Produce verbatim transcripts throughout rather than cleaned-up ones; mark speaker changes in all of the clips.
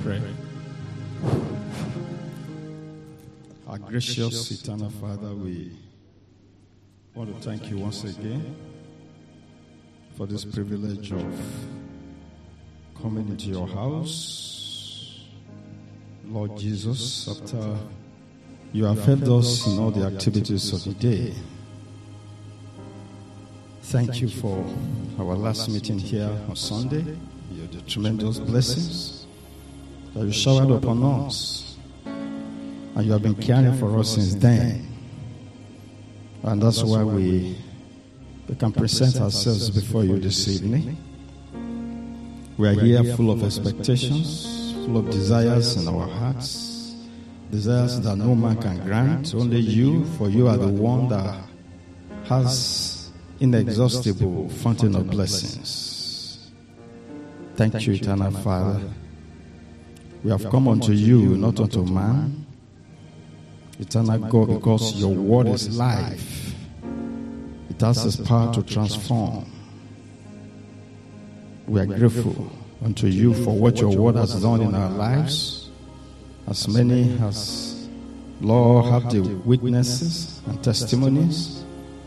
Speaker 1: pray. Our gracious eternal Father, we want to thank you once again for this privilege of coming into your house. Lord Jesus, after you have helped us in all the activities of the day, thank you for our last meeting here on Sunday. You're the tremendous blessings that you showered upon us. And you have been caring for us since then. And that's why we, we can present ourselves before you this evening. We are here full of expectations, full of desires in our hearts. Desires that no man can grant, only you, for you are the one that has inexhaustible fountain of blessings. Thank you, eternal Father. We have come unto you, not unto man. Eternal God, because your word is life. It has its power to transform. We are grateful unto you for what your word has done in our lives. As many as, Lord, have the witnesses and testimonies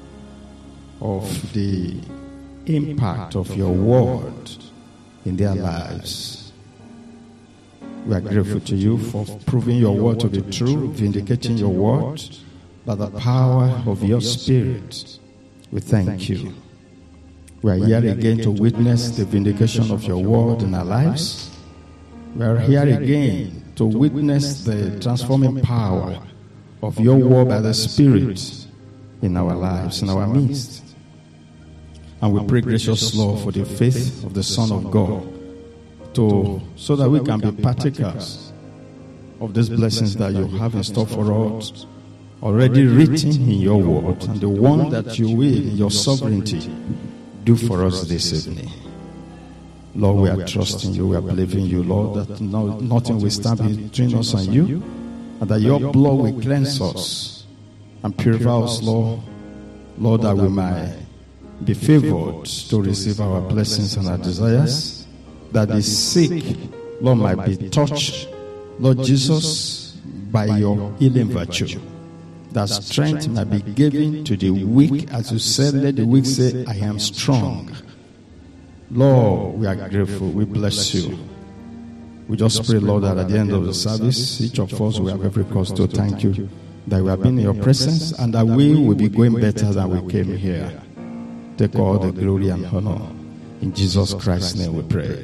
Speaker 1: of the impact of your word in their lives. We are grateful to you for proving your word to be true, vindicating your word by the power of your Spirit. We thank you. We are here again to witness the vindication of your word in our lives. We are here again to witness the transforming power of your word by the Spirit in our lives, in our midst. And we pray, gracious Lord, for the faith of the Son of God, to so that we can be partakers of these blessings that you have in store for us, already written in your word, and the one that you will, in your sovereignty, do for us this evening. Lord, we are trusting you, we are believing you, Lord, that no, nothing will stand between us and you, and that your blood will cleanse us and purify us, Lord, Lord, that we might be favored to receive our blessings and our desires, that the sick, Lord, might be touched, Lord Jesus, by your healing virtue. That strength might be given to the weak, as you said, let the weak say, I am strong. Lord, we are grateful, we bless you. We just pray, Lord, that at the end of the service, each of us will have every cause to thank you, that we have been in your presence, and that we will be going better than we came here. Take all the glory and honor. In Jesus Christ's name we pray.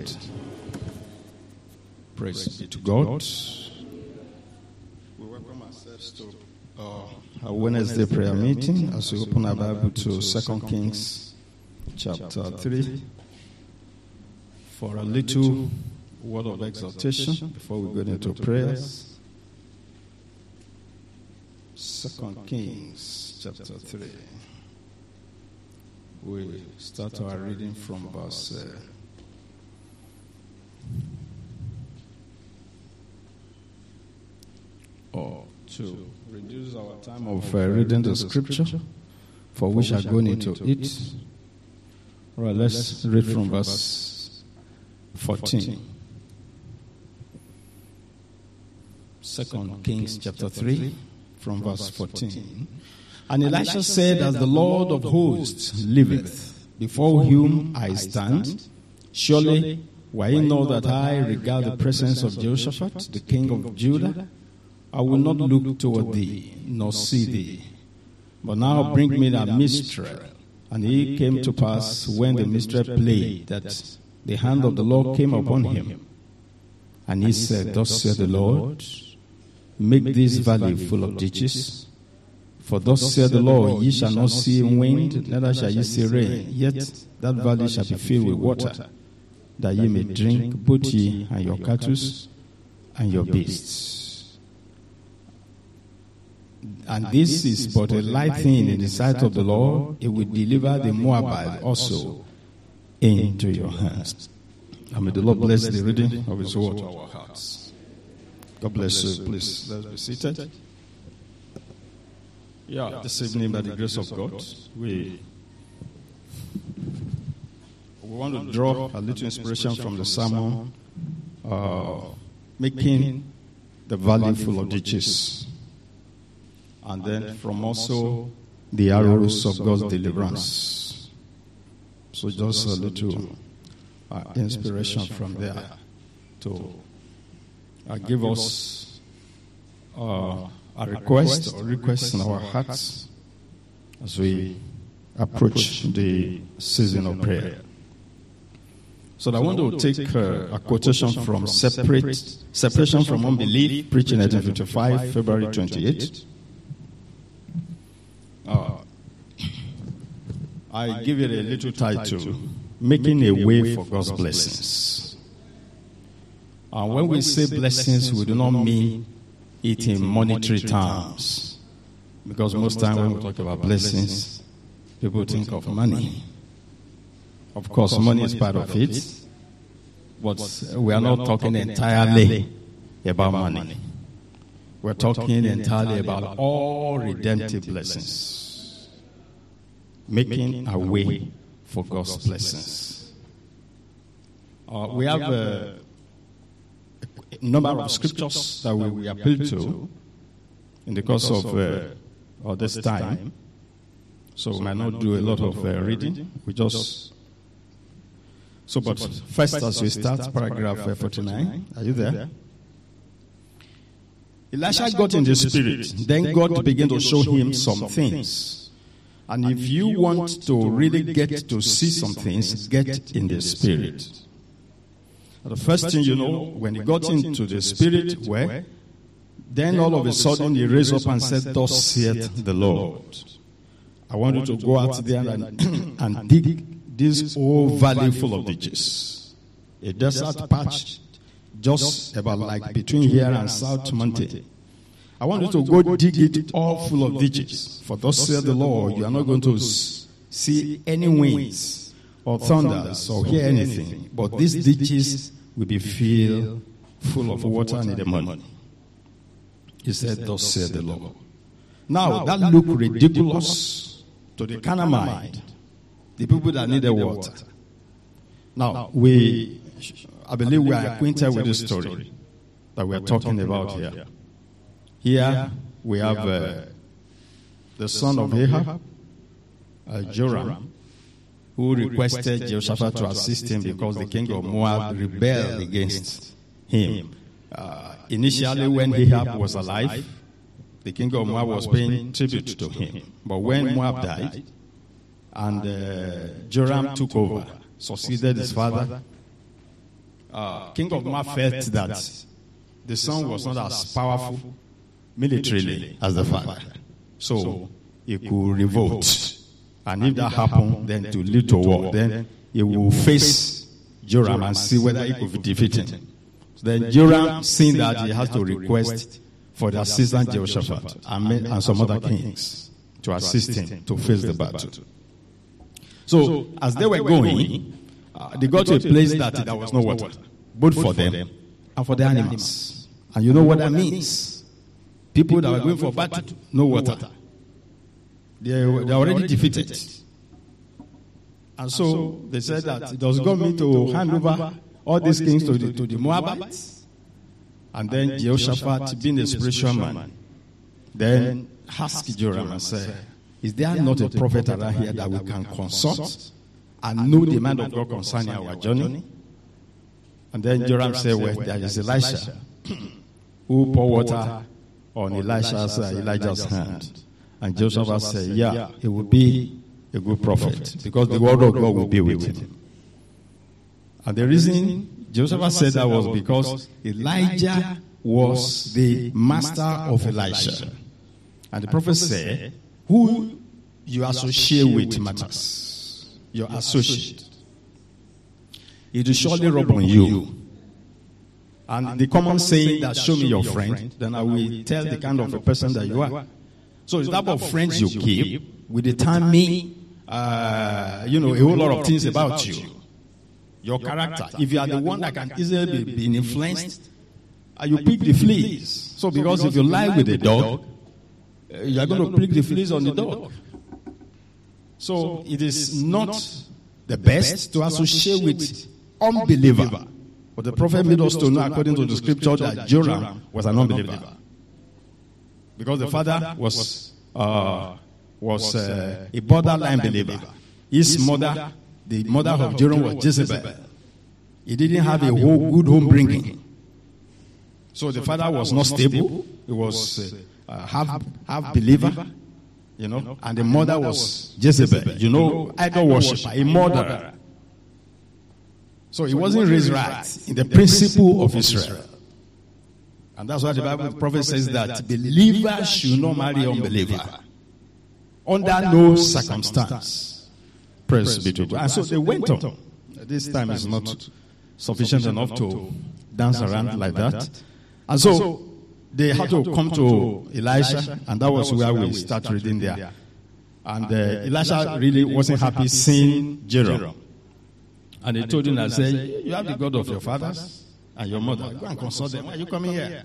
Speaker 1: Praise be to God. We welcome ourselves to uh, our Wednesday prayer meeting as we open our Bible to Second Kings chapter three for a little word of exhortation before we go into prayers. Second Kings chapter three. We start our reading from verse uh, or to reduce our time of uh, reading the scripture, for which are going into it. All right, let's read from verse fourteen. Second Kings chapter three, from verse fourteen. And Elisha said, as the Lord of hosts liveth, before whom I stand, surely, were it not that I regard the presence of Jehoshaphat, the king of Judah, I will not look toward thee, nor see thee. But now bring me a minstrel. And it came to pass, when the minstrel played, that the hand of the Lord came upon him. And he said, thus saith the Lord, make this valley full of ditches. For thus saith the Lord, ye shall not see wind, neither shall ye see rain, yet that valley shall be filled with water, that ye may drink, both ye and your cattle and your beasts. And this is but a light thing in the sight of the Lord. It will deliver the Moabite also into your hands. And may the Lord bless the reading of his word to our hearts. God bless you. Please, let's be seated. Yeah, this evening, by the grace of God, we we want to draw a little inspiration from the sermon uh, making the valley full of ditches. And then from also the arrows of God's deliverance. So just a little uh, inspiration from there to uh, give us uh, a request or request in our hearts as we approach the season of prayer. So I want to take uh, a quotation from separate, Separation from Unbelief, preaching nineteen fifty-five, February twenty-eighth. Uh, I give it a little title, Making a Way for God's Blessings. And when we say blessings, we do not mean it in monetary terms. Because most times when we talk about blessings, people think of money. Of course, money is part of it, but we are not talking entirely about money. We're talking entirely about all redemptive blessings, making a way for God's blessings. Uh, we have a, a number of scriptures that we, we appeal to in the course of uh, uh, this time, so we might not do a lot of uh, reading. We just so, but first, as we start, paragraph uh, forty-nine. Are you there? Elisha got in the spirit. Then God began to show him some things. And if you want to really get to see some things, get in the spirit. The first thing you know, when he got into the spirit, where then all of a sudden he raised up and said, "Thus saith the Lord, I want you to go out there and, and dig this old valley full of ditches, a desert patch just about like between here and South Mountain. I want you to go dig it all full of ditches. For thus saith the Lord, you are not going to see any winds or thunders or hear anything, but these ditches will be filled full of water in the morning." He said, "Thus saith the Lord." Now that looked ridiculous to the carnal mind, the people that needed water. Now, we, I believe we are acquainted with this story that we are talking about here. Here, we have uh, the son of Ahab, uh, Joram, who requested Jehoshaphat to assist him because the king of Moab rebelled against him. Uh, initially, when Ahab was alive, the king of Moab was paying tribute to him. But when Moab died, and uh, Joram took over, succeeded his father, uh, king of Moab felt that the son was not as powerful militarily as the father. So he could revolt. And if that happened, then to lead to war, then he will face Joram and see whether he could defeat him. So then Joram, seeing that, he has to request for the assistant Jehoshaphat and, and some other kings to assist him to face the battle. So, as they were going, uh, they got to a place that there was no water, both for them and for the animals. And you know what that means? People that were going for battle, no water. They were already defeated. And so, they said that does God mean to hand over all these things to the, to the Moabites? And then Jehoshaphat, being a spiritual man, then asked Joram and said, "Is there not a prophet around here that we can consult and know the mind of God concerning our journey?" And then Joram said, "Well, there is Elisha, who poured water on Elisha's, uh, Elijah's hand." And Jehoshaphat said, "Yeah, he will be a good prophet because the word of God will be with him." And the reason Jehoshaphat said that was because Elijah was the master of Elisha. And the prophet said, "Who you associate with matters. Your associate. It will surely rub on you." And the common saying that "show me your friend, then I will tell the kind of a person that you are." So it's the type of friends you keep will determine, uh, you know, a whole lot of things about you. Your character. If you are the one that can easily be, be influenced, uh, you pick the fleas. So because if you lie with a dog, uh, you are going to pick the fleas on the dog. So it is not the best to associate with unbeliever But the prophet made us to know, according to the scripture, that Joram was an unbeliever. Because the father was uh, was uh, a borderline believer. His mother, the mother of Joram, was Jezebel. He didn't have a whole good home bringing. So the father was not stable. He was uh, half half believer, you know, and the mother was Jezebel, you know, idol worshiper, a murderer. So he wasn't raised right in the principle of Israel. And that's why the Bible, the prophet says that believers should not marry unbeliever under no circumstance. Praise be to God. And so they went on. This time is not sufficient enough to dance around like that. And so they had to come to Elisha, and that was where we start reading there. And uh, Elisha really wasn't happy seeing Joram. And he told him, I said, you have the God of your fathers and your mother. Go and consult them. Why are you coming here?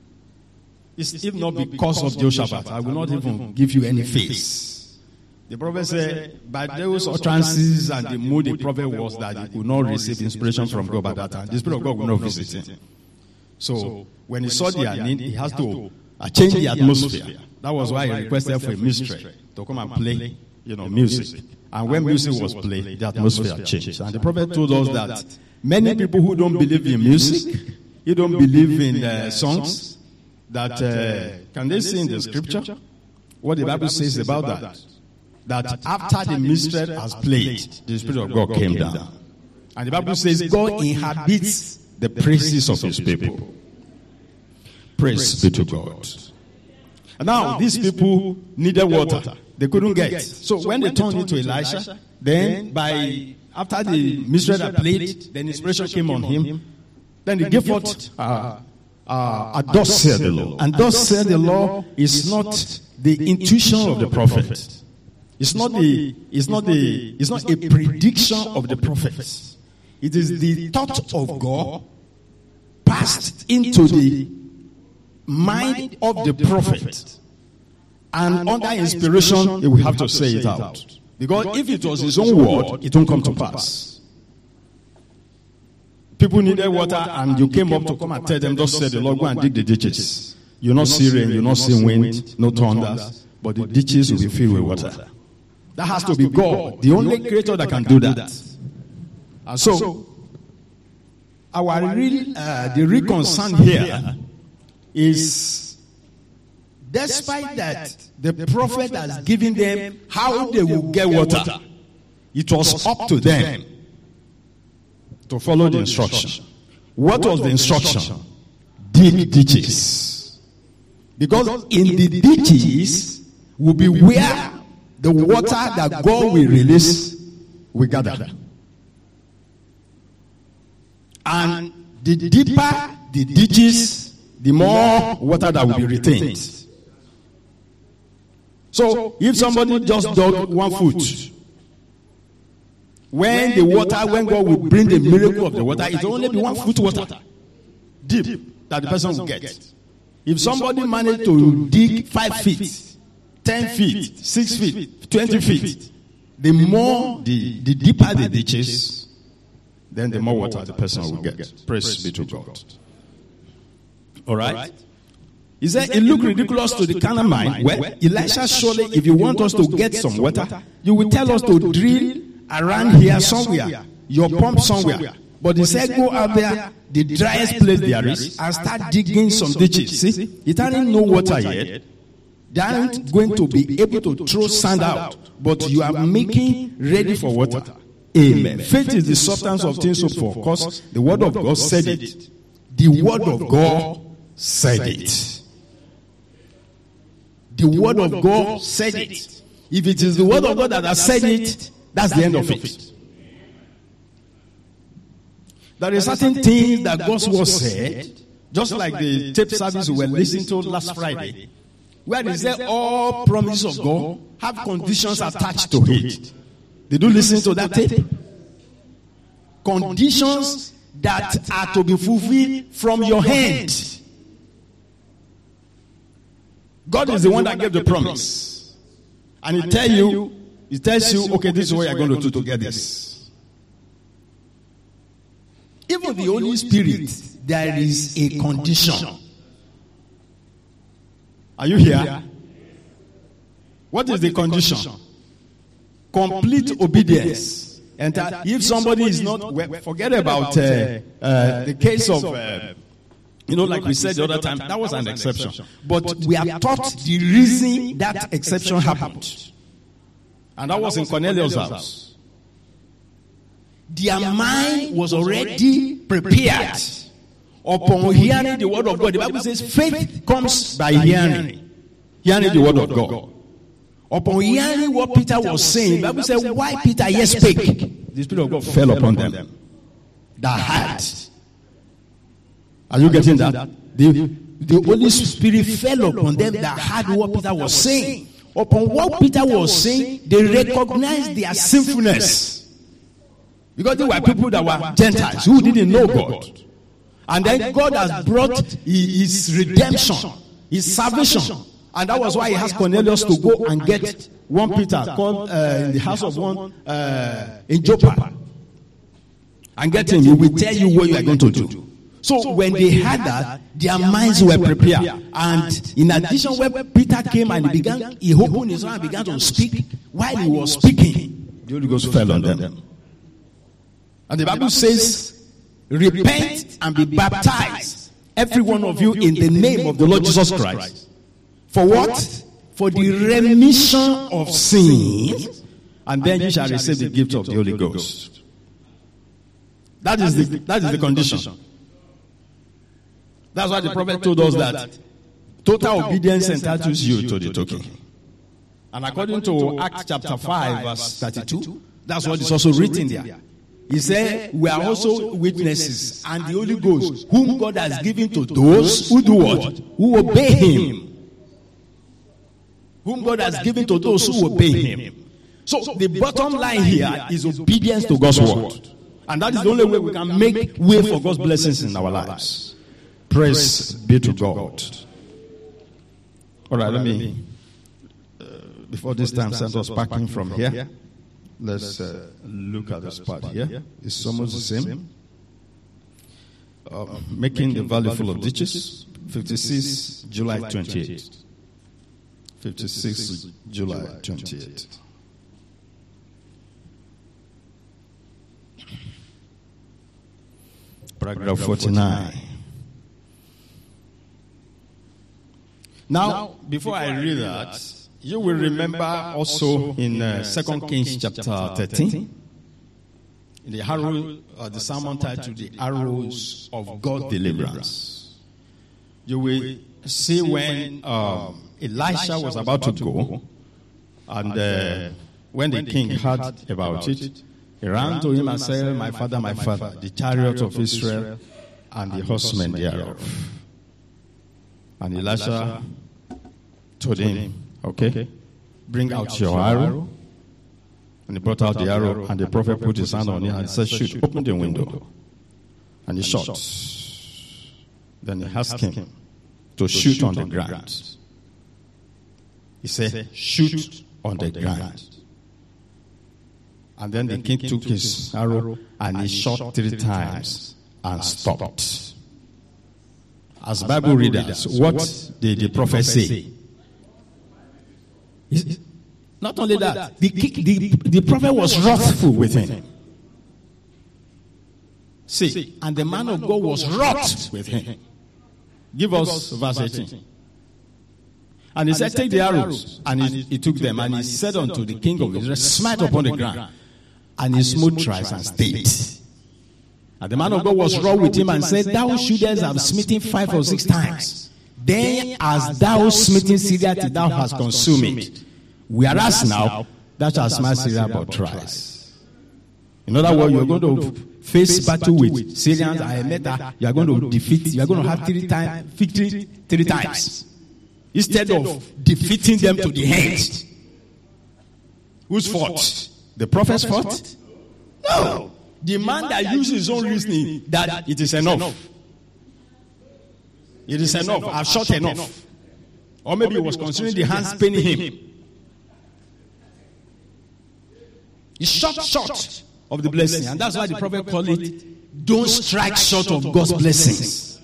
Speaker 1: It's, if not because of Jehoshaphat, I will not even give you any face. The prophet said, by those utterances and the mood the prophet was, that he could not receive inspiration from God by that time. The Spirit of God will not visit him. So when he saw their need, he has to uh, change the atmosphere. That was why he requested for a mystery to come and play, you know, music. And when music was played, the atmosphere changed. And the prophet told us that many people who don't believe in music, who don't believe in uh, songs, that uh, can they see in the scripture what the Bible says about that? That after the mystery has played, the Spirit of God came down. And the Bible says God inhabits the praises of his people. Praise be to God. And now, these people needed water. They couldn't get. So when they turned into Elisha, then by after the mystery had played, then inspiration came on him. Then he gave forth uh, uh, a thus said the Lord. And thus said the Lord is not the intuition of the prophet. It's not the. It's not the. It's not a prediction of the prophet. It is the thought of God passed into the mind of the prophet. And under inspiration, he will have to say it out. Because if it was his own word, it won't come to pass. People needed water, and you came up to come and tell them, thus said the Lord, go and dig the ditches. You'll not see rain, you'll not see wind, no thunder, but the ditches will be filled with water. That has to be God, the only creator that can do that. And so, our real, uh, the real concern here is, despite that the prophet has given them how they will get water, it was up to them to follow the instruction. What was the instruction? Dig ditches. Because in the ditches will be where the water that God will release will gather. And the deeper the ditches, the more water that will be retained. So, if somebody just dug one foot, when the water, when God will bring the miracle of the water, it will only be one foot water deep that the person will get. If somebody managed to dig five feet, ten feet, six feet, twenty feet, the more, the, the deeper the ditches, then the more water the person will get. Praise be to God. All right? He said, it looked ridiculous to the carnal mind. Well, Elisha, surely, if you want us to get some water, you will tell us to drill around here somewhere, your pump somewhere. But he said, go out there, the driest place there is, and start digging some ditches. See, it ain't no water yet. They aren't going to be able to throw sand out, but you are making ready for water. Amen. Faith is the substance of things hoped for. Of course, the word of God said it. The word of God said it. The word of God said it. If it is the word of God that has said it, that's the end of it. There are certain things that God's word said, just like the tape service we were listening to last Friday, where they said all promises of God have conditions attached to it. Did you listen to that tape? Conditions that are to be fulfilled from your hand. God is the one that gave the promise. And he tell you, he tells you, okay, this is what you're going to do to get this. Even the Holy Spirit, there is a condition. Are you here? What is the condition? Complete obedience. And if somebody is not, forget about uh, uh, the case of, uh, you know, like we said the other time, that was an exception. But we are taught the reason that exception happened. And that was in Cornelius' house. Their mind was already prepared upon hearing the word of God. The Bible says faith comes by hearing. Hearing the word of God. Upon hearing what Peter was saying, the Bible said, why Peter yet spake? The Spirit of God fell upon them. That heart. Are you getting that? The, the Holy Spirit fell upon them that heard what Peter was saying. Upon what Peter was saying, they recognized their sinfulness. Because they were people that were Gentiles who didn't know God. And then God has brought his redemption, his salvation. And that was why he asked Cornelius to go and get one Peter called uh, in the house of one uh, in Joppa. And get him. He will tell you what you are going to do. So when they heard that, their minds were prepared. And in addition, when Peter came and he began, he opened his mouth and began to speak. While he was speaking, the Holy Ghost fell on them. And the Bible says, repent and be baptized, every one of you, in the name of the Lord Jesus Christ. For what? For the remission of sins. And then you shall receive the gift of the Holy Ghost. That is the, that is the condition. That's why the prophet told us that total obedience entitles you to the token. And according to Acts chapter five, verse thirty-two, that's what is also written there. He said, we are also witnesses, and the Holy Ghost, whom God has given to those who do what? Who obey Him. Whom God has given to those who obey Him. So the bottom line here is obedience to God's word. And that is the only way we can make way for God's blessings in our lives. Praise be to God. All right, let me, uh, before this time sends us packing from here, let's uh, look at this part here. It's almost the same. Uh, making the valley full of ditches, fifty-six, July twenty-eighth. fifty-six, July twenty-eighth. Paragraph forty-nine. Now, before I read that, you will remember also in uh, Second Kings chapter thirteen, in the arrow, uh, the sermon titled "The Arrows of God Deliverance." You will see when um, Elisha was about to go, and uh, when the king heard about it, he ran to him and said, "My father, my father, the chariot of Israel and the horsemen thereof." And Elisha told him, okay, bring out your arrow. And he brought out the arrow, and the prophet put his hand on it and said, shoot, open the window. And he shot. Then he asked him to shoot on the ground. He said, shoot on the ground. And then the king took his arrow and he shot three times and stopped. As Bible readers, what did the prophet say? Not only that, the, the, the prophet was wrathful with him. See, and the man of God was wroth with him. Give us verse eighteen. And he said, take the arrows. And he, he took them, and he said unto the king of Israel, smite upon the ground. And he smote thrice and stayed. And the man of God was wroth with him and said, thou shouldest have smitten five or six times. Then as thou smitten Syria till thou hast consumed it. Whereas now, thou shalt smite Syria but thrice. In other words, you are going to face battle with Syrians and later you are going to defeat, you are going to have three times victory three times. Instead of defeating them to the end. Whose fault? The prophet's fault? No. The man that uses his own reasoning that it is enough. It is enough. I've shot enough. Or maybe he was considering the hands paining him. He shot short of the blessing. And that's why the prophet called it, don't strike short of God's blessings.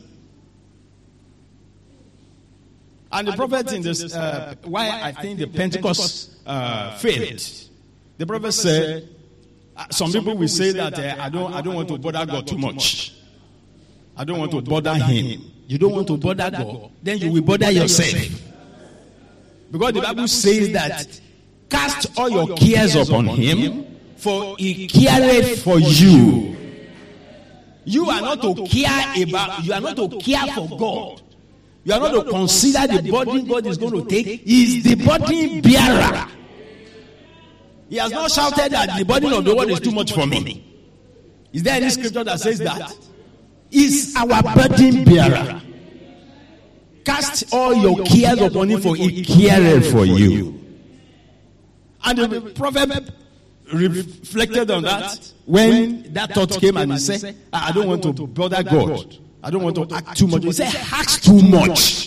Speaker 1: And the prophet in this, uh, why I think the Pentecost uh, failed. The prophet said, some people will say that uh, I don't, I don't want to bother God too much. I don't want to bother Him. You don't want to bother God, then you will bother yourself. Because the Bible says that cast all your cares upon Him, for He careth for you. You are not to care about, you are not to care for God. You are not to consider the burden God is going to take. He is the burden bearer. He has not shouted that the burden of the world is too much for me. Is there any scripture that says that? Is our burden bearer. Cast all your cares upon Him, for He careth for you. And the prophet reflected on that when that thought came and he said, I don't want to bother God. I don't want to act too much. He said, ask too much.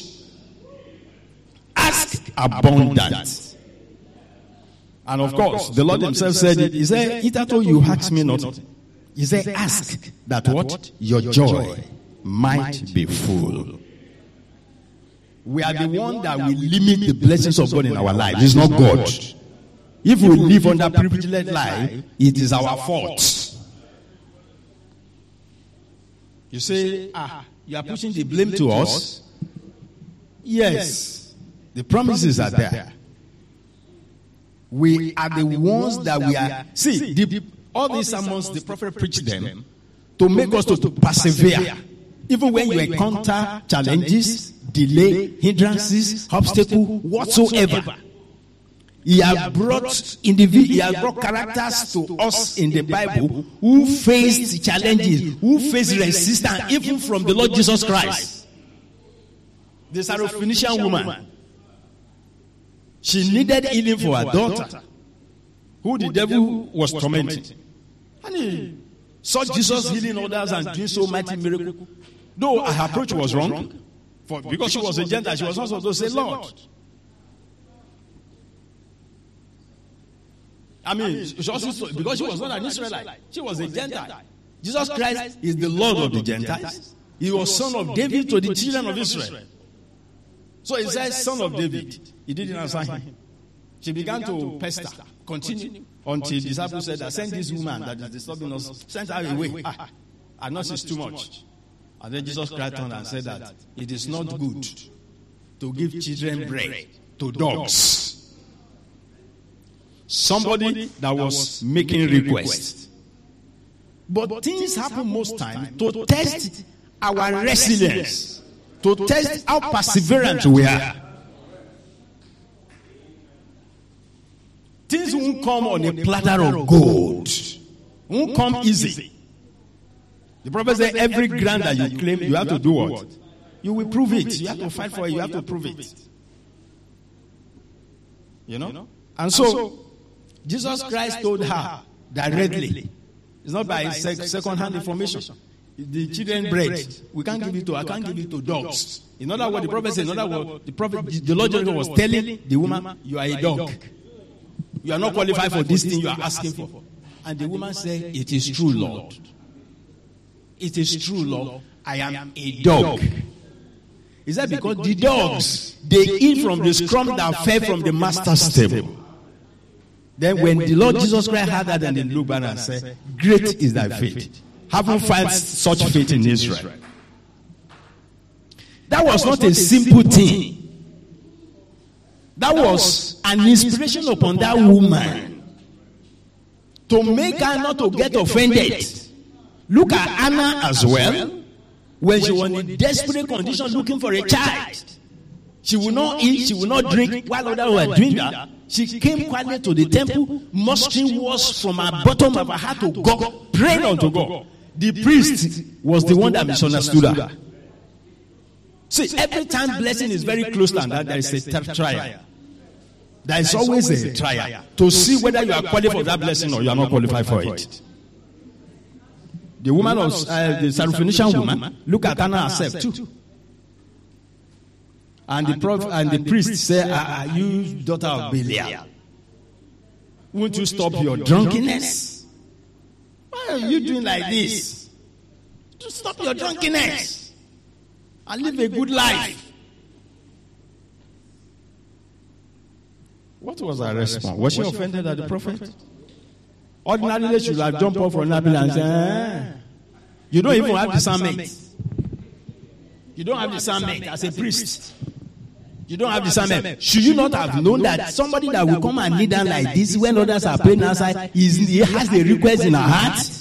Speaker 1: Ask abundant. And of course, the Lord Himself said it. He said, hitherto you ask me not. He said, ask that what? Your joy might be full. We are the one that will limit the blessings of God in our lives. It's not God. If we live under privileged life, it is our fault. You say, ah, you are pushing the blame to us? Yes. The promises are there. We are the ones that we are. See, the, all these sermons, the prophet preached them to make us to, to persevere. Even when you encounter challenges, delay, hindrances, obstacles, whatsoever. He has brought individuals, he has brought characters to us in the Bible who faced challenges, who faced resistance, even from the Lord Jesus Christ. The Syrophoenician woman, she needed healing for her daughter, who the devil was tormenting. And he saw Jesus healing others and doing so mighty miracles. Though her approach was wrong, for, because she was a Gentile, she was not supposed to say, Lord. I mean, she also, because she was not an Israelite, she was a Gentile. Jesus Christ is the Lord of the Gentiles. He was son of David to the children of Israel. So he said, son of David. He didn't answer him. She began to pester, continue, until the disciples said, that send this woman that is disturbing us, send her away. Ah, I know she's too much. And then Jesus cried on and said that it is not good to give children bread to dogs. Somebody that was making requests. But things happen most times to test our resilience, to test how perseverant we are. Things won't come on a platter of gold. Won't come easy. The prophet said every grant that you claim, you have to do what? You will prove it. You have to fight for it. You have to prove it. You know? And so, Jesus Christ told her directly. It's not by second-hand information. The children bread, we can't give it to, I can't give it to dogs. In other words, the prophet said, in other words, the prophet, the Lord Jesus was telling the woman, you are a dog. You are not qualified for this thing you are asking for. And the woman said, it is true, Lord. It is true, Lord. I am a dog. Is that because the dogs, they eat from the scrum that fell from the master's table? Then when the Lord Jesus Christ heard that, and they looked back and said, great is thy faith. Haven't found such faith in Israel. That was not a simple thing. That was an inspiration upon that woman to make her not to get offended. Look at Anna as well. When she was in a desperate condition looking for a child, she would not eat, she would not drink while others were doing that. She came quietly to the temple, mustering words from her bottom of her heart to God, praying unto God. The priest was the one that misunderstood her. See, every time blessing is very close to that, there is a trial. There is always a trial to see whether you are qualified for that blessing or you are not qualified for it. The woman of uh, the Syrophoenician woman, look at Anna herself too. And the prophet and the priest said, are you daughter of Belial? Won't you stop your drunkenness? are you doing like this? To stop your drunkenness and live a good life. What was her response? Was she offended at the prophet? Ordinarily, she would have jumped off from an ambulance and said, eh, you don't even have discernment. You don't have discernment as a priest. You don't have discernment. Should you not have known that somebody that will come and kneel down like this when others are praying outside, he has the request in her heart?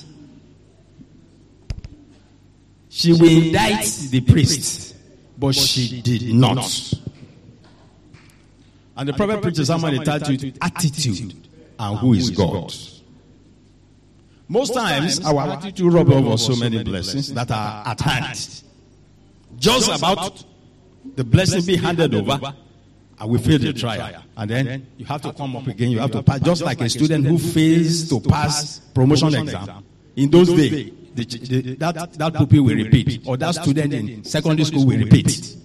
Speaker 1: She will indict the priest, but she did not. And the prophet preaches somebody entitled Attitude and Who is God. Most times, our attitude robs us of so many blessings that are at hand. Just about the blessing being handed over, and we fail the trial. And then you have to come up again, you have to pass. Just like a student who fails to pass promotion exam. In those days, the, the, that, that pupil will repeat. Or that student in secondary school will repeat.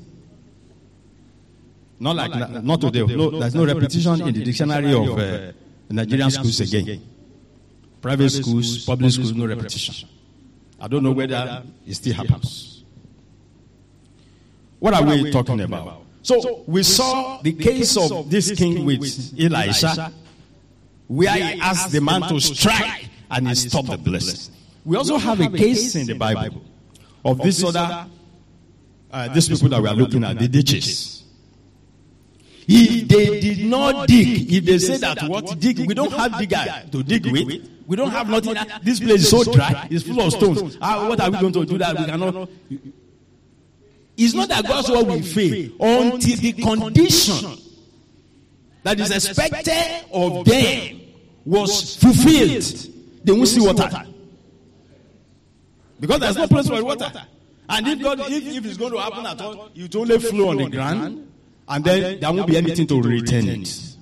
Speaker 1: Not like, not today. No, there's no repetition in the dictionary of uh, Nigerian schools again. Private schools, public schools, no repetition. I don't know whether it still happens. What are we talking about? So we saw the case of this king with Elisha, where he asked the man to strike and he stopped the blessing. We also have a case in the Bible of this other, uh, these people that we are looking at, the ditches. If they did not dig, if they say that what dig, we don't have digger to dig with, we don't have nothing. This place is so dry, it's full of stones. Ah, what are we going to do that we cannot? It's not that God's word will fail until the condition that is expected of them was fulfilled. They won't see water. Because there's no place for water. And if God, if, if it's going to happen at all, it will only flow on the ground, and then there won't be anything to retain it.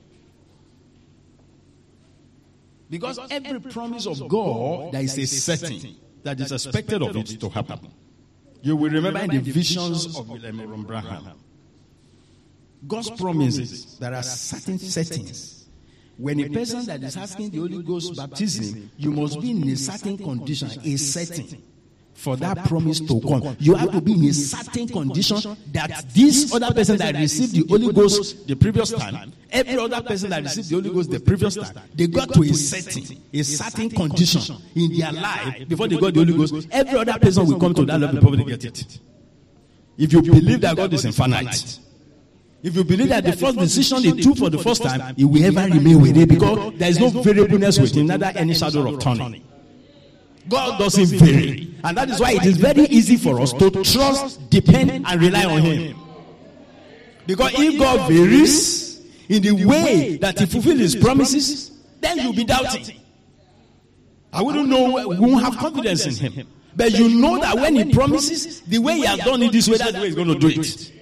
Speaker 1: Because every promise of God, there is a setting that is expected of it to happen. You will remember in the visions of William Branham, God's promises, there are certain settings. When a person that is asking the Holy Ghost baptism, you must be in a certain condition, a setting, for that promise to come. You have to be in a certain condition that this other person that received the Holy Ghost the previous time, every other person that received the Holy Ghost the previous time, they got to a setting, a certain condition in their life before they got the Holy Ghost. Every other person will come to that level before they get it. If you believe that God is infinite, if you believe that the first decision he took for the first time, he will ever remain with it, because there is no variableness with him, neither any shadow of turning. God doesn't vary. And that is why it is very easy for us to trust, depend, and rely on him. Because if God varies in the way that he fulfills his promises, then you'll be doubting. I wouldn't know, we won't have confidence in him. But you know that when he promises, the way he has done it this way, that's the way he's going to do it.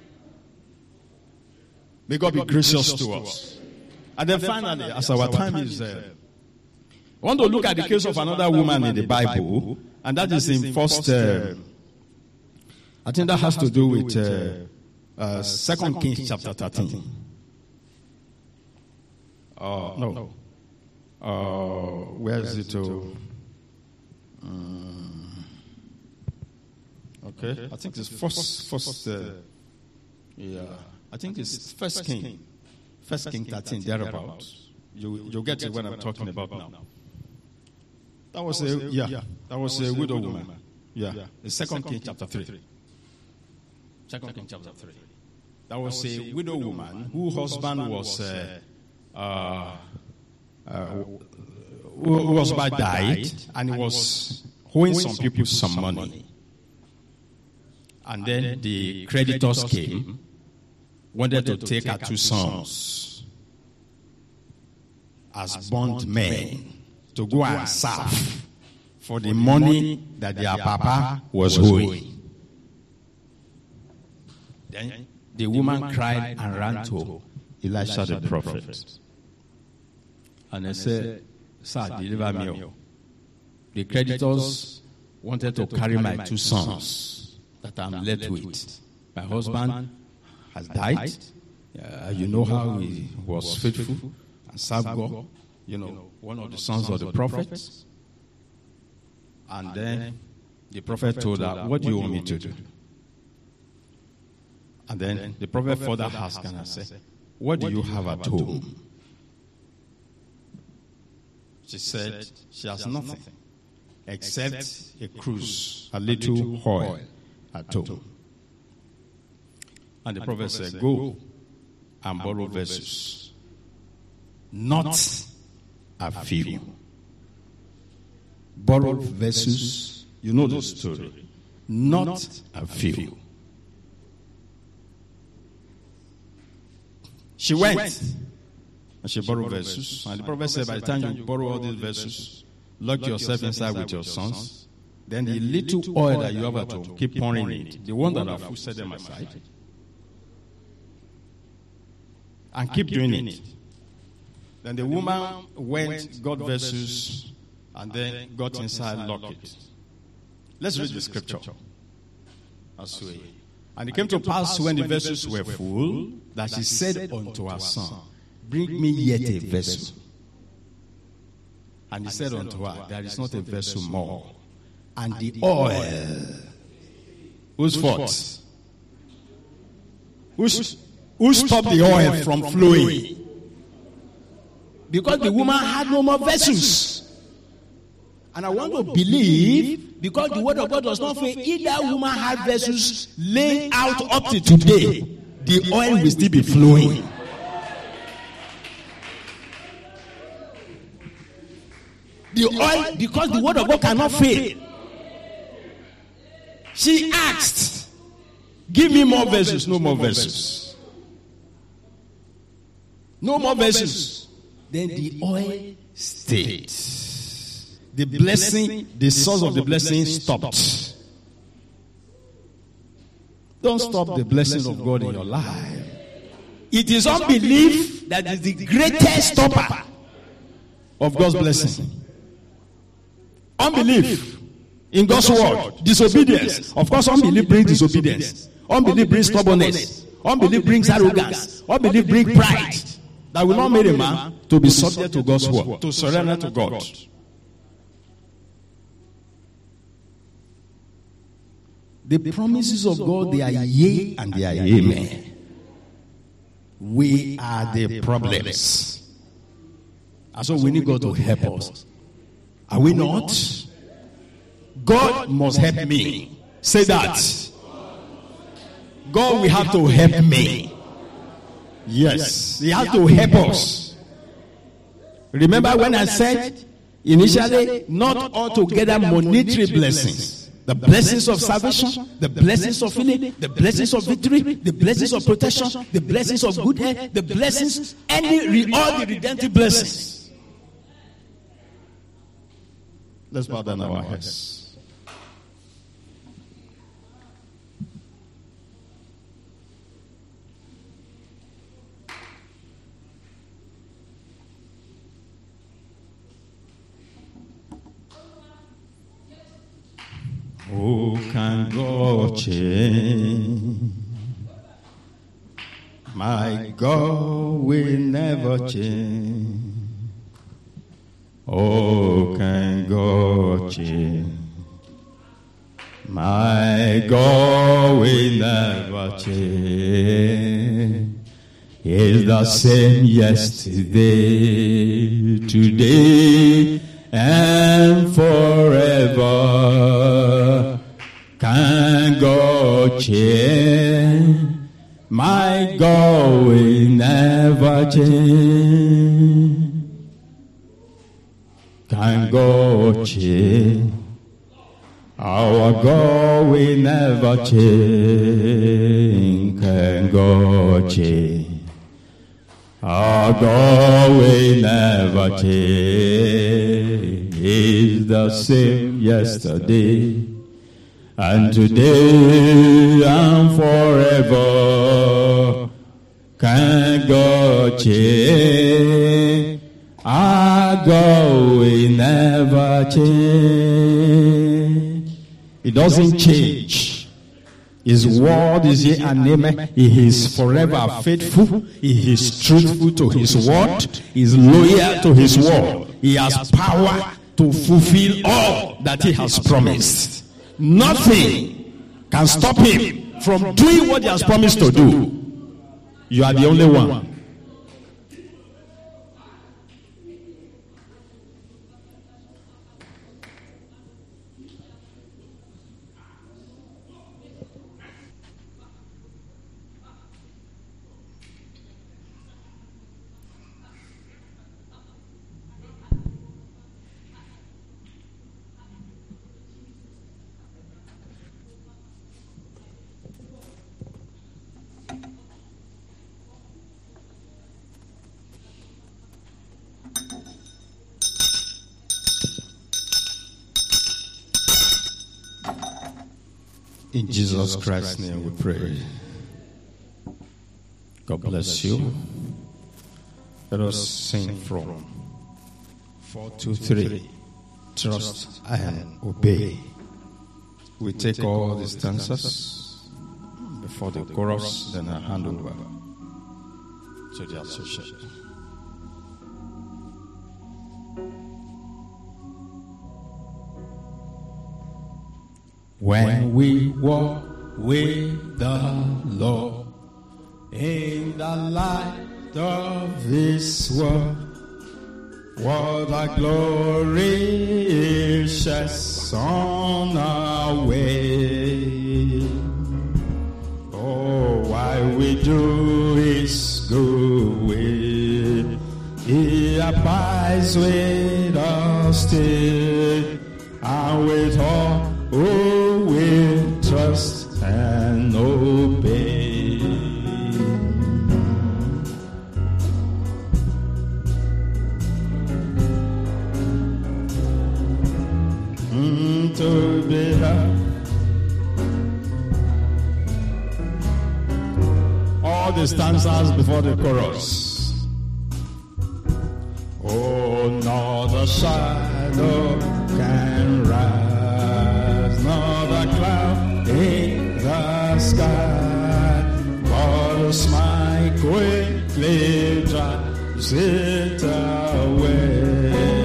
Speaker 1: May God be gracious to us. And then finally, as our time is uh, I want to look at the case of another woman in the Bible, and that is in First. Uh, I think that has to do with uh, uh, Second Kings chapter thirteen. Uh, no, uh, where is it? To, um, okay, I think it's First. First, uh, yeah, I think it's First King, First King thirteen thereabouts. You you'll get it when I'm talking about now. That was a yeah. That was a widow woman. Yeah, the Second King chapter three. Second King chapter three. That was a widow woman whose husband was uh, uh, uh, who was about died, and he was owing some people some money. And then the creditors came, wanted to take her two sons as bondmen to go and serve for the money that their papa was owing. Then the woman cried and ran to Elisha the prophet. And they said, "Sir, deliver me. The creditors wanted to carry my two sons that I'm left with. My husband has died. Uh, you know how he was faithful and served God. You know, one of the sons of the prophets. And then the prophet told her, what do you want me to do? And then the prophet further asked and said, what do you have at home? She said, she has nothing except a cruse, a little oil at home. And the prophet said, go and borrow vessels, not a few. Borrow vessels, you know the story, not a few. She went and she borrowed vessels. And the prophet said, by the time you borrow all these vessels, lock yourself inside with your sons. Then the little oil that you have at home, keep pouring it. The one that are full, set them aside. And keep doing it. Then the woman went, got vessels, and then got inside, locked it. Let's read the scripture. As we. And it came to pass when the vessels were full, that she said unto her son, bring me yet a vessel. And he said unto her, there is not a vessel more. And the oil, whose fault? Who's, who stopped the oil from flowing? Because the woman had no more vessels. And I want to believe, because the word of God does not say, if that woman had vessels laid out up to today, the oil will still be flowing. The oil, because the word of God cannot fail. She asked, give me more vessels. No more vessels. No more vessels. Then the oil stayed. The blessing, the source of the blessing stopped. Don't stop the blessing of God in your life. It is unbelief that is the greatest stopper of God's blessing. Unbelief in God's word. Disobedience. Of course, unbelief brings disobedience. Unbelief brings stubbornness. Unbelief brings arrogance. Unbelief brings pride. That will not make a man to be subject to God's word, to surrender to God. The promises of God, they are yea and they are amen. We are the problems. And so we need God to help us. Are we not? God must help me. Say that. God will have to help me. Yes, He has to help us. Remember when I said initially, not altogether monetary blessings. The blessings of salvation, the blessings of healing, the blessings of victory, the blessings of protection, the blessings of good health, the blessings, any, all the redemptive blessings. Let's bow down our heads. Who can God change? My God will never change. Oh, can God change? My God will never change. He's the same yesterday, today, and forever. Can God change? My God will never change. Can God change? Our God will never change. Can God change? Our God will never change. He's the same yesterday, and today and forever. Can God change? Our God will never change. It doesn't change. His word is yea and amen. He is forever faithful. He is truthful to his word. He is loyal to his word. He has power to fulfill all that he has promised. Nothing can stop him from doing what he has promised to do. You are the only one. In Jesus Christ's name we pray. God bless you. Let us sing from four two three. Trust and obey. We take all the stanzas before the chorus, then I hand over to the associate. When we walk with the Lord in the light of this world, what a glory shines on our way. Oh, why we do His good will, He abides with us still, and with all who will trust and obey. Mm, to be loved. All the stanzas before the chorus. Oh, not a shadow can rise, not a cloud in the sky, but a smile quickly drives it away.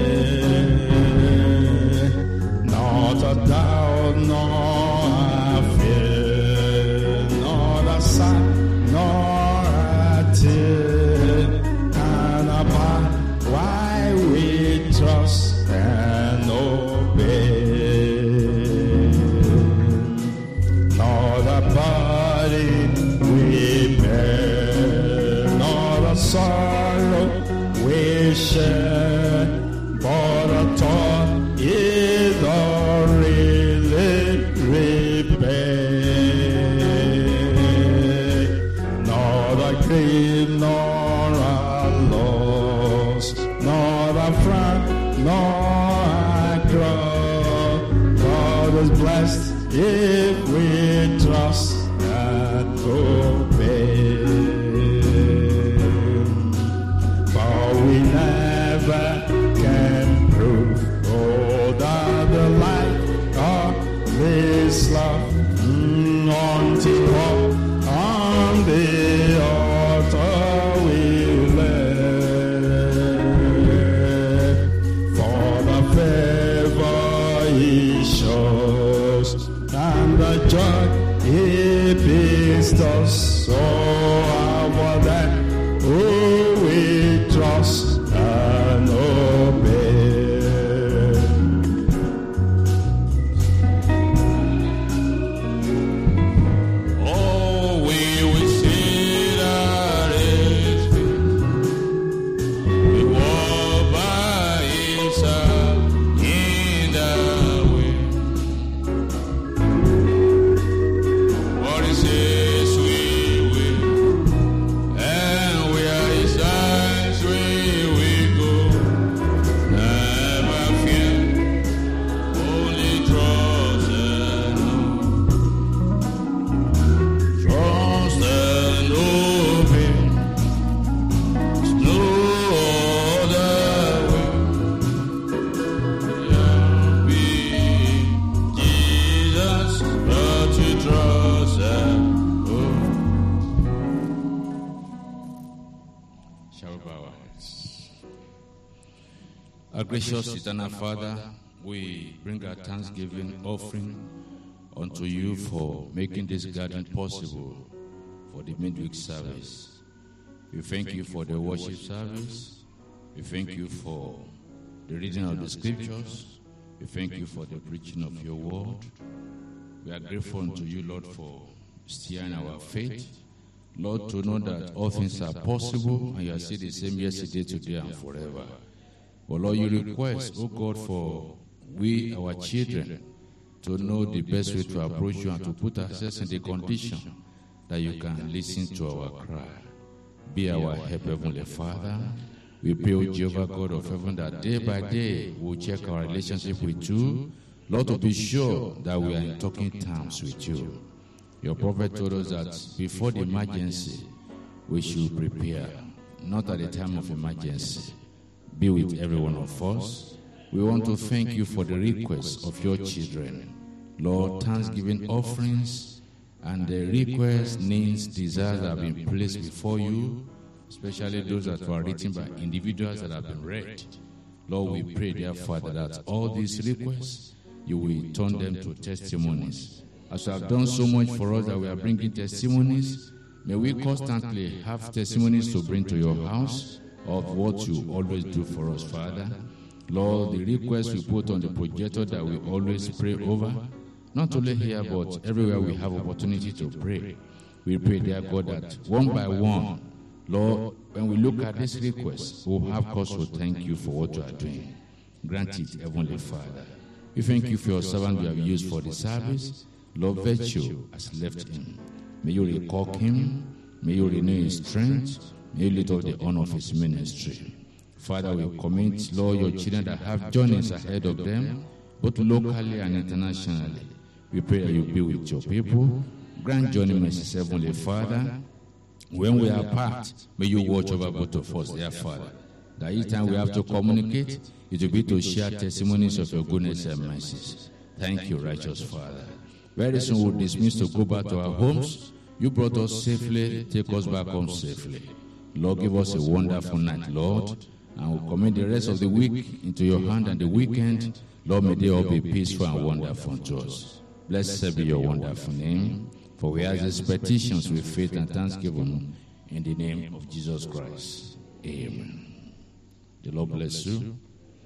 Speaker 1: Not a doubt, nor a fear, not a sign, nor a tear, and about why we trust and obey. Not a body we bear, not a sorrow we share, but a thought is already repaid. Not a grief, nor a loss, not a frown, nor a cross. God is blessed if we trust and obey. For we never can prove, oh, that the light of this love, mm, until all on the altar we lay. For the favor He shows and the joy He bestows, so our that who we trust and obey. Oh, we will sit at His feet, we walk by His side in the wind. What He says we will, and where He signs we will go.
Speaker 2: Our gracious eternal Father, we bring our thanksgiving offering unto you for making this gathering possible for the midweek service. We thank you for the worship service. We thank you for the reading of the scriptures. We thank you for the preaching of your word. We are grateful unto you, Lord, for steering our faith. Lord, to know that all things are possible and you are still the same yesterday, today, and forever. But Lord, you request, oh God, for we, our children, to know the best way to approach you and to put ourselves in the condition that you can listen to our cry. Be our help, Heavenly Father. We pray, O Jehovah God of heaven, that day by day we'll check our relationship with you, Lord, to be sure that we are in talking terms with you. Your prophet told us that before the emergency, we should prepare, not at the time of emergency. Be with every one of us. We want to thank you for the requests of your children. Lord, thanksgiving offerings and the requests, needs, desires that have been placed before you, especially those that were written by individuals that have been read. Lord, we pray, dear Father, that all these requests, you will turn them to testimonies. As you have done so much for us that we are bringing testimonies, may we constantly have testimonies to bring to your house of what you always do for us, Father. Lord, the requests we put on the projector that we always pray over, not only here but everywhere we have opportunity to pray. We pray, dear God, that one by one, Lord, when we look at this request, we'll have cause to thank you for what you are doing. Grant it, Heavenly Father. We thank you for your servant you have used for the service. Lord, virtue has left him. May you recall him. May you renew his strength. May you lift up the honor of his ministry. Father, we commit, Lord, your children that have journeys ahead of them, both locally and internationally. We pray that you be with your people. Grant journey mercy, Heavenly Father. When we are apart, may you watch over both of us, dear Father. That each time we have to communicate, it will be to share testimonies of your goodness and mercies. Thank you, righteous Father. Very soon we'll dismiss to go back to our homes. You brought us safely, take us back home safely. Lord, give us a wonderful night, Lord. And we'll commit the rest of the week into your hand, and the weekend, Lord, may they all be peaceful and wonderful to us. Blessed be your wonderful name. For we ask these petitions with faith and thanksgiving in the name of Jesus Christ. Amen. The Lord bless you.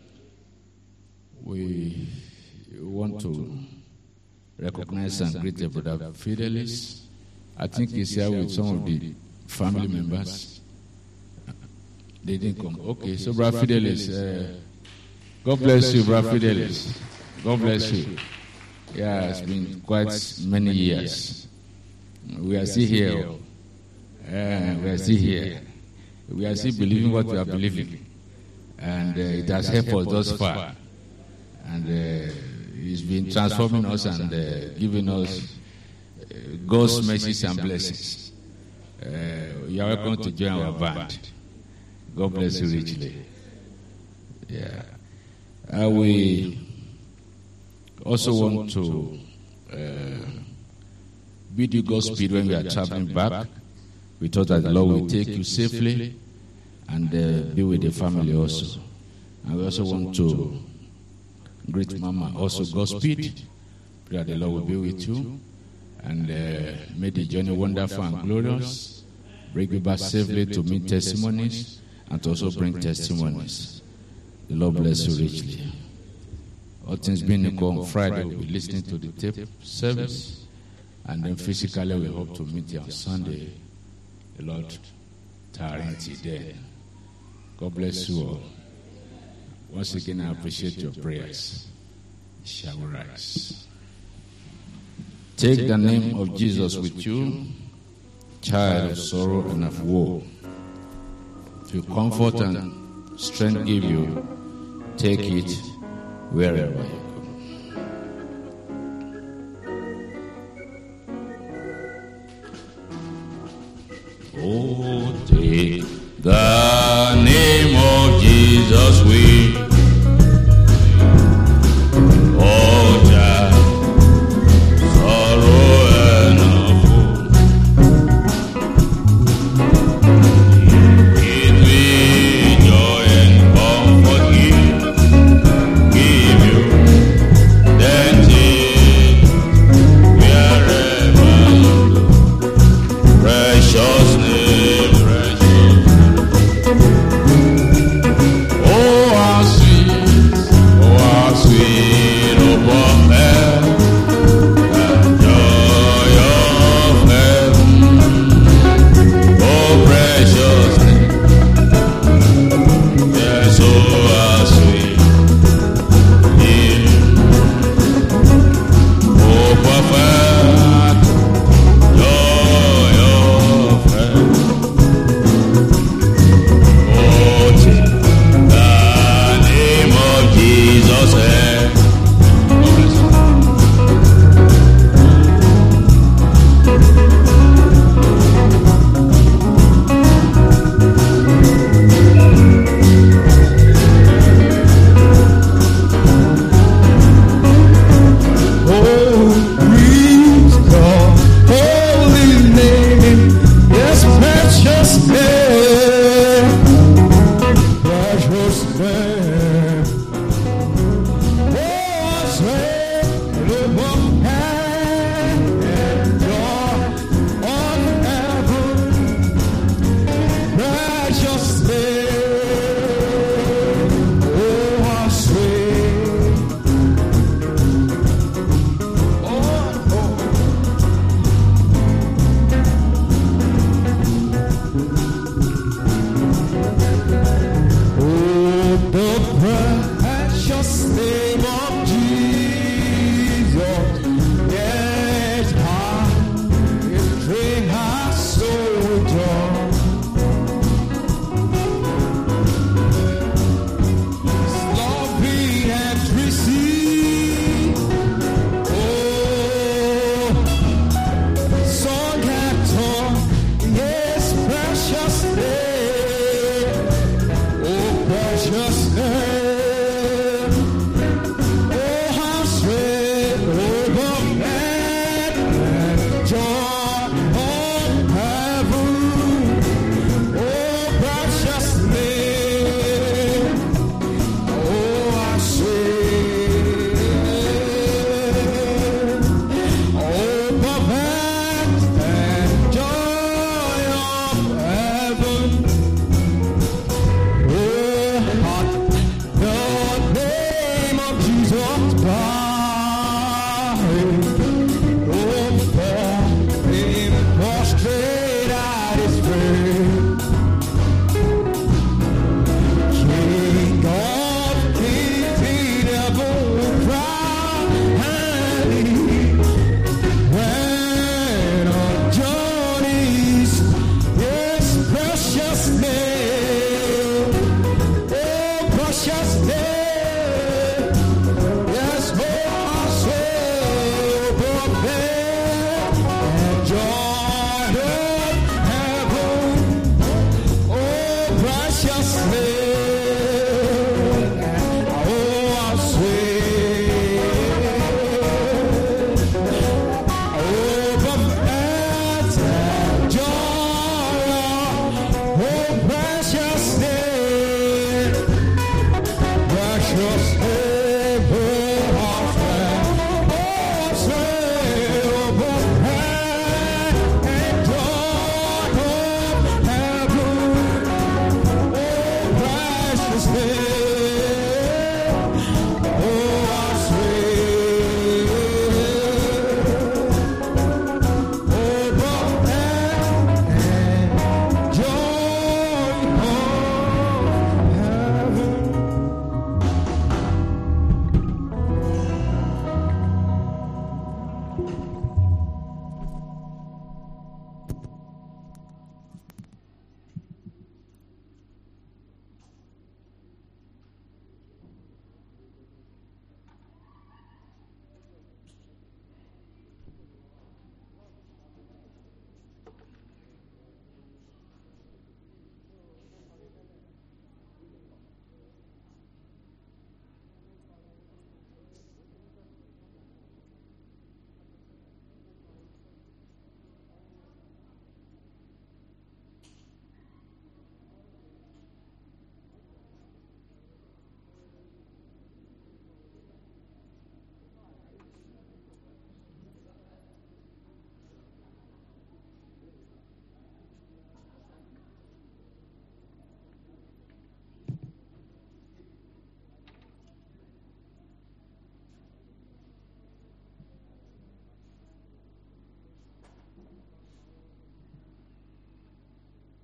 Speaker 2: We want to recognize and greet the brother Fidelis. I think he's here with some of the family members. They didn't come. Okay, so brother Fidelis, uh, God bless you, brother Fidelis. God bless you. Yeah, it's been quite many years. We are still here. Uh, we are still here. We are still believing what we are believing. And uh, it has helped us thus far. And uh, it's been transforming us and uh, giving us uh, God's mercies and blessings. Uh, you are welcome to join our band. God bless you richly. Yeah. Uh, we also want to uh, bid you Godspeed when we are traveling back. We thought that the Lord will take you safely and uh, be with the family also. And we also want to greet Mama also Godspeed. Pray that the Lord will be with you and uh, make the journey wonderful and glorious. Bring you back safely to meet testimonies and to also bring testimonies. The Lord bless you richly. All things being equal, on Friday we'll be listening to the tape service, and then physically we hope to meet you on Sunday. The Lord tarrying till then. God bless you all. Once again, I appreciate your prayers. Shall we rise? Take the name of Jesus with you, child of sorrow and of woe. To comfort and strength give you, take it wherever you go. Oh, take the name of Jesus with